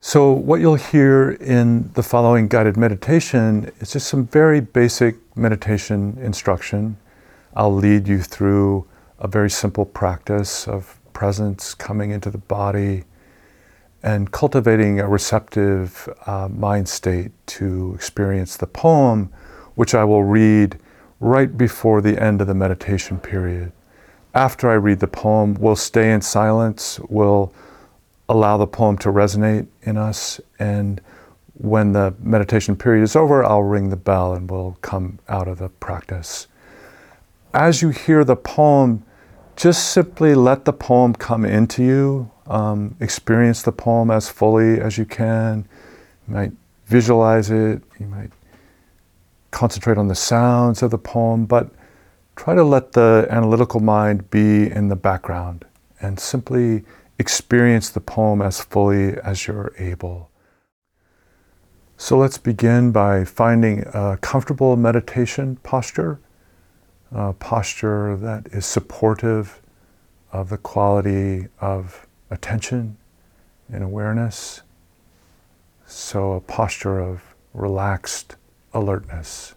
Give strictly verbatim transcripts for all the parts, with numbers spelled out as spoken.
So what you'll hear in the following guided meditation is just some very basic meditation instruction. I'll lead you through a very simple practice of presence coming into the body and cultivating a receptive uh, mind state to experience the poem, which I will read right before the end of the meditation period. After I read the poem, we'll stay in silence, we'll allow the poem to resonate in us, and when the meditation period is over, I'll ring the bell and we'll come out of the practice. As you hear the poem, just simply let the poem come into you. Um, experience the poem as fully as you can. You might visualize it, you might concentrate on the sounds of the poem, but try to let the analytical mind be in the background and simply experience the poem as fully as you're able. So let's begin by finding a comfortable meditation posture, a posture that is supportive of the quality of attention and awareness. So a posture of relaxed alertness.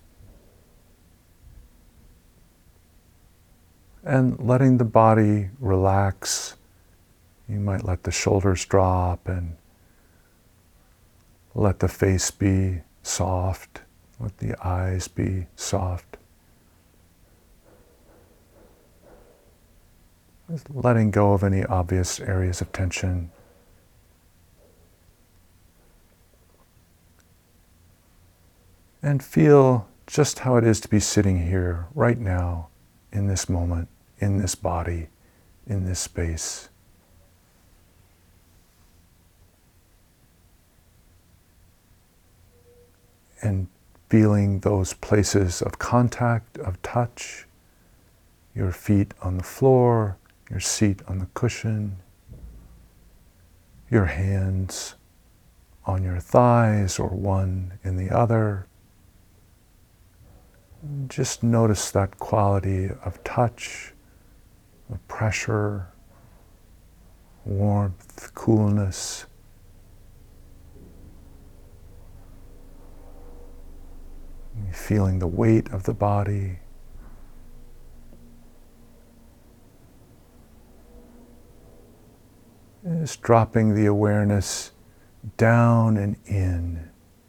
And letting the body relax. You might let the shoulders drop and let the face be soft, let the eyes be soft. Just letting go of any obvious areas of tension. And feel just how it is to be sitting here right now, in this moment, in this body, in this space. And feeling those places of contact, of touch, your feet on the floor, your seat on the cushion, your hands on your thighs or one in the other. Just notice that quality of touch, of pressure, warmth, coolness. Feeling the weight of the body. Just dropping the awareness down and in.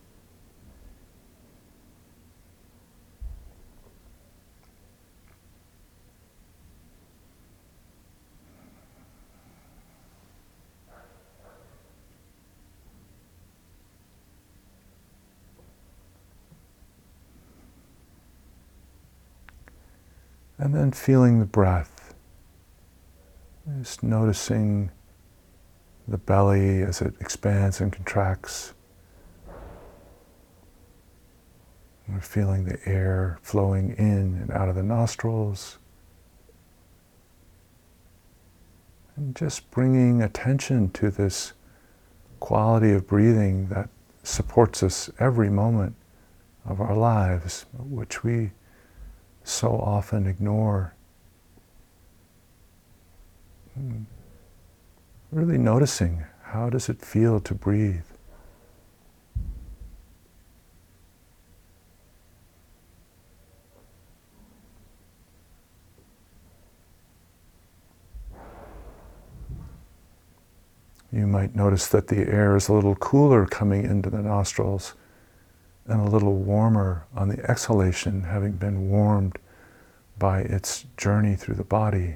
And then feeling the breath. Just noticing the belly as it expands and contracts. We're feeling the air flowing in and out of the nostrils. And just bringing attention to this quality of breathing that supports us every moment of our lives, which we so often ignore. Really noticing, how does it feel to breathe? You might notice that the air is a little cooler coming into the nostrils and a little warmer on the exhalation, having been warmed by its journey through the body.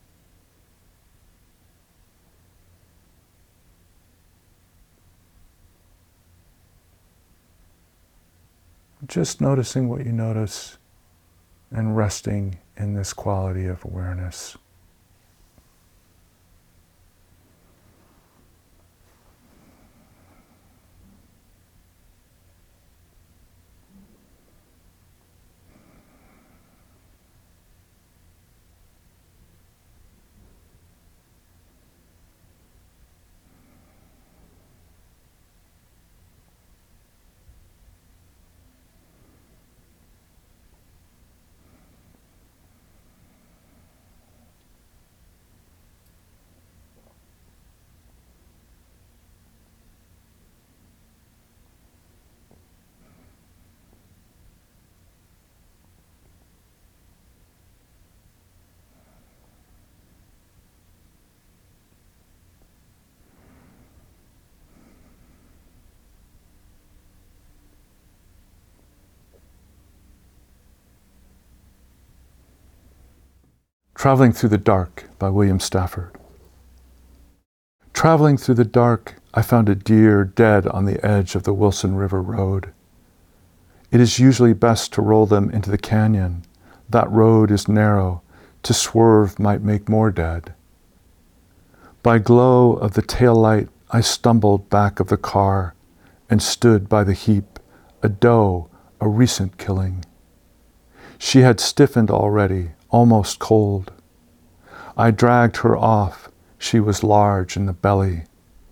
Just noticing what you notice and resting in this quality of awareness. Traveling Through the Dark by William Stafford. Traveling through the dark, I found a deer dead on the edge of the Wilson River Road. It is usually best to roll them into the canyon. That road is narrow. To swerve might make more dead. By glow of the tail light, I stumbled back of the car and stood by the heap, a doe, a recent killing. She had stiffened already, almost cold. I dragged her off. She was large in the belly.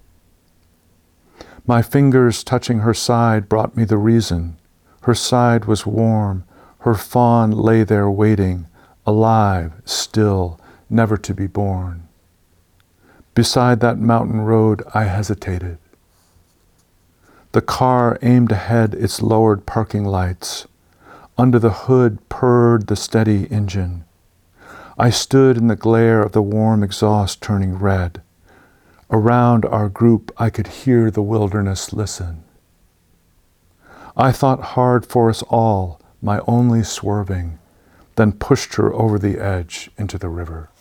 My fingers touching her side brought me the reason. Her side was warm. Her fawn lay there waiting, alive, still, never to be born. Beside that mountain road, I hesitated. The car aimed ahead its lowered parking lights. Under the hood purred the steady engine. I stood in the glare of the warm exhaust turning red. Around our group, I could hear the wilderness listen. I thought hard for us all, my only swerving, then pushed her over the edge into the river.